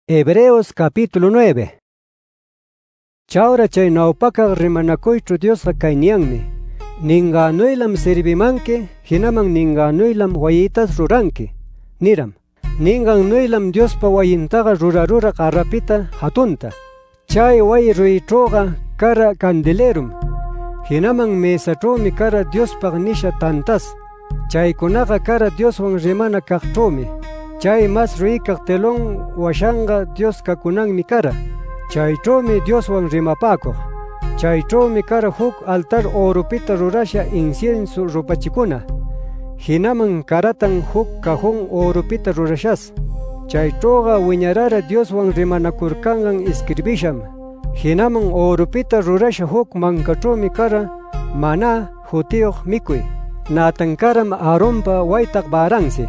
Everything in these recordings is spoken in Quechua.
Hebreos capítulo 9. Chawra chay nawpakaq rimanakuychu Diosqa kayniyanmi: ninganuylam sirvimanki, hinaman ninganuylam wayitas ruranki, niram. Ninganuylam Diospa wayintaqa rurarura qarapita hatunta. Chay wayi ruyitruqa kara candelerum, hinaman mesachumi kara Diospaq nisha tantas. Chaykunaqa kara Dioswan rimana kaqchumi. Chay mas ruikaq telon washanga Dios kakunanmi kara. Chaychumi Dioswan rimapakuq. Chaychumi kara huk altar orupita rurasha incienso rupachikuna. Hinaman karatan huk cajón orupita rurashas. Chaychuqa wiñarara Dioswan rimanakurkangan escribisham. Hinaman orupita rurasha huk mankachumi kara maná jutiyuq mikuy. Natan karam Aaronpa waytaq baransi.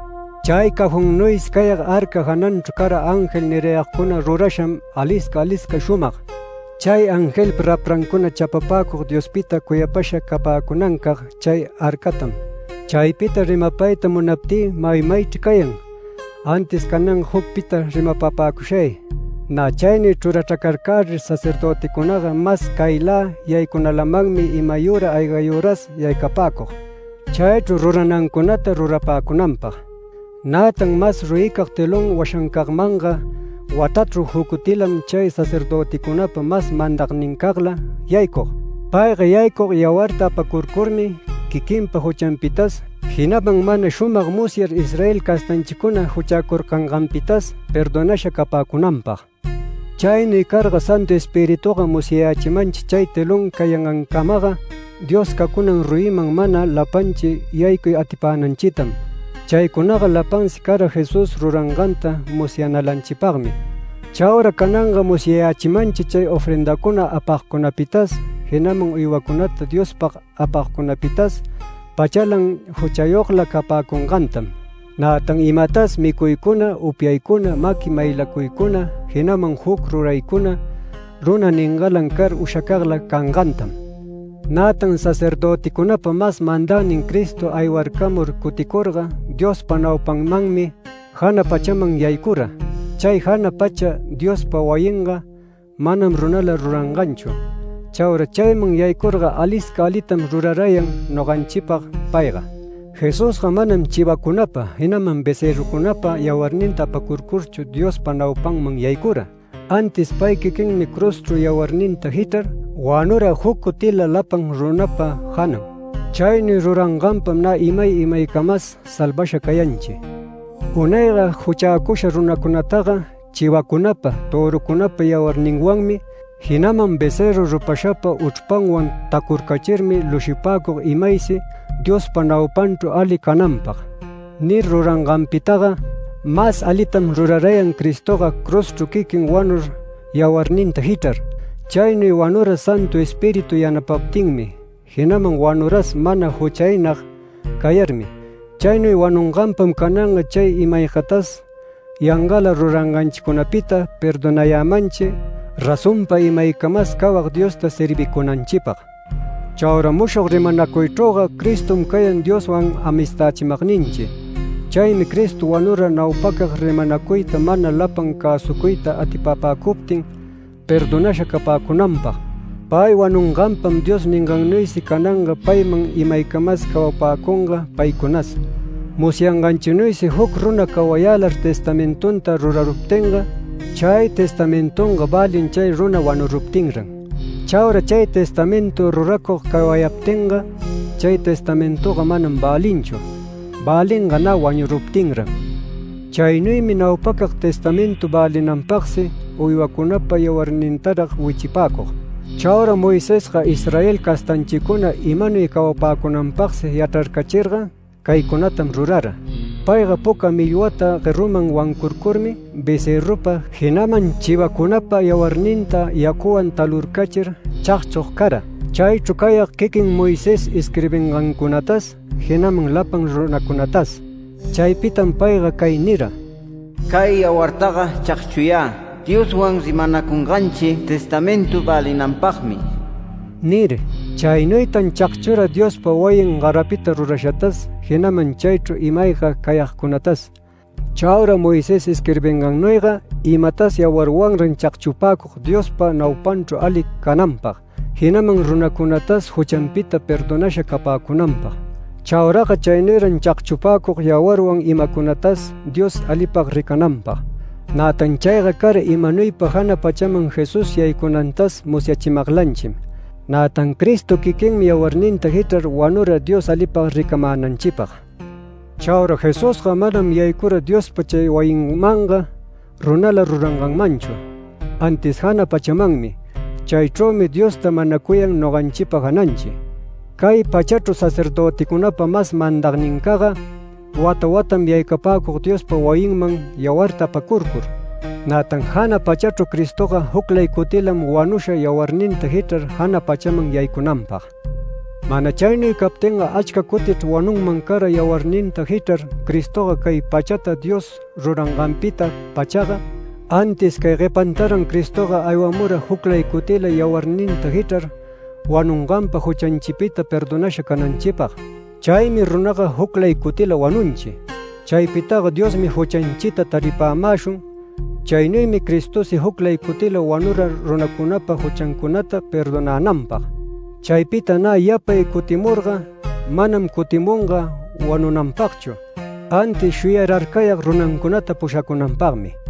Chay cajón kayaq arca hananchu kara ángel nirayaqkuna rurasham aliska shumaq. Chay ángel raprankuna chapapakuq Diospita kuyapasha kapakunankaq chay arcatam. Chaypita rimapayta munapti maymaychi kayan. Antes kanan hukpita rimapapakushay. Na chayni churachakarkari sacerdotikunaqa mas kayla yaykunalamanmi imayura aygayuras yaykapakuq. Chaychu ruranankunata rurapakunanpaq. Natan mas ruikaq telon washankaqmanqa watatru hukutilam chay sacerdotikunapa mas mandaqninkaqla yaykuq. Payqa yaykuq yawarta apakurkurmi kikinpa huchanpitas, hinaman mana shumaq musyar Israel kastanchikuna huchakurkanqanpitas perdonasha kapakunanpaq. Chaynuy karqa Santo Espirituqa musyachimanchi chay telon kayangankamaqa Dios kakunan ruiman mana lapanchi yaykuy atipananchitam. Chaykunaqa lapansi kara Jesus ruranqanta musyanalanchipaqmi. Chawra kananqa musyachimanchi chay ofrendakuna apaqkunapitas, hinaman uywakunata Diospaq apaqkunapitas pachalan huchayuqla kapakunqantam. Natan imatas mikuykuna, upyaykuna, maki maylakuykuna, hinaman huk ruraykuna runa ningalan kar ushakaqla kanqantam. Natan sacerdotikunapa mas mandanin Cristo aywarkamur kutikurqa Diospa nawpanmanmi hana pachaman yaykura. Chay hana pacha Diospa wayinqa manam runala ruranqanchu. Chawra chayman yaykurqa aliska alitam rurarayan noqanchipaq payqa. Jesusqa manam chivakunapa hinaman becerrukunapa yawarninta apakurkurchu Diospa nawpanman yaykura. Antes pay kikinmi cruzchu yawarninta hitar wanura huk kutila lapan runapa hanan. Chayni ruranqanpam na imaykamas salvasha kayanchi. Unayqa huchakusha runakunataqa chiwakunapa, torukunapa yawarninwanmi, hinaman becerro rupashapa uchpanwan takurkachirmi lushipakuq imaysi Diospa nawpanchu ali kananpaq. Ni ruranqanpitaqa mas alitam rurarayan Cristoqa cruzchu kikin wanur yawarninta hitar. Chaynuy wanura Santo Espíritu yanapaptinmi, hinaman wanuras mana huchaynaq kayarmi. Chaynuy wanunqanpam kananqa chay imayqatas yanqala ruranqanchikunapita perdonayamanchi rasunpa imaykamas kawaq Diosta servikunanchipaq. Chawra mushuq rimanakuytruqa Cristum kayan Dioswan amistachimaqninchi. Chaymi Cristo wanura nawpakaq rimanakuyta mana lapan kasukuyta atipapakuptin perdonasha kapakunanpaq. Pay wanunqanpam Dios ninqannuysi kananqa payman imaykamas kawapakunqa paykunas. Musyanqanchinuysi huk runa kawayalar testamentunta ruraruptinqa chay testamentunqa balin chay runa wanuruptinran. Chawra chay testamento rurakuq kawayaptinqa chay testamentuqa manam balinchu. Balinqa na wañuruptinran. Chaynuymi nawpakaq testamento balinanpaqsi uywakunapa yawarnintaraq wichipakuq. Chawra Moisesqa Israel kastanchikuna imanuy kawapakunanpaqsi yach'arkachirqa kaykunatam rurara. Payqa puka millwata qiruman wankurkurmi becerrupa hinaman chiwakunapa yawarninta yakuwan talurkachir chaqchuq kara. Chaychu kayaq kikin Moisés escribinqankunatas hinaman lapan runakunatas. Chaypitam payqa kay nira: kay yawartaqa chaqchuya Dioswan rimanakunqanchi testamento balinanpaqmi nir. Chaynuytan chaqchura Diospa wayin qarapita rurashatas hinaman chaychu imayqa kayaqkunatas. Chawra Moisés escribengannuiqa imatas yawarwanran chaqchupakuq Diospa nawpanchu ali kananpaq, hinaman runakunatas huchanpita perdonasha kapakunanpaq. Chawraqa chaynuyran chaqchupakuq yawarwan imakunatas Dios alipaq rikananpaq. Natan chayqa kari imanuypa hana pachaman Jesús yaykunantas musyachimaqlanchim. Natan Cristo kikinmi yawarninta hitrar wanura Dios alipaq rikamananchipaq. Chawra Jesusqa manam yaykura Diospa chay wayinmanqa runala ruranqanmanchu. Antes hana pachamanmi. Chaychawmi Diosta manakuyan noqanchipaq hananchi. Kay pachachru sacerdotikunapa mas mandaqninkaqa wata-watam yaykapakuq Diospa wayinman yawarta apakurkur. Natan hana pachachru Cristoqa huklay kutilam wanusha yawarninta hitrar hana pachaman yaykunanpaq. Mana chaynuy kaptinqa achka kutit wanunman kara yawarninta hitrar Cristoqa kay pachata Dios ruranqanpita pachaqa antes kay qipantaran Cristoqa aywamura huklay kutila yawarninta hitrar wanunqanpa huchanchipita perdonasha kananchipaq. Chaymi runaqa huklay kutila wanunchi. Chaypitaqa Diosmi huchanchita taripämashun. Chaynuymi Cristosi huklay kutila wanura runakunapa huchankunata perdonananpaq. Chaypita na yapay kutimurqa manam kutimunqa wanunanpaqchu. Antes shuyararkayaq runankunata pushakunanpaqmi.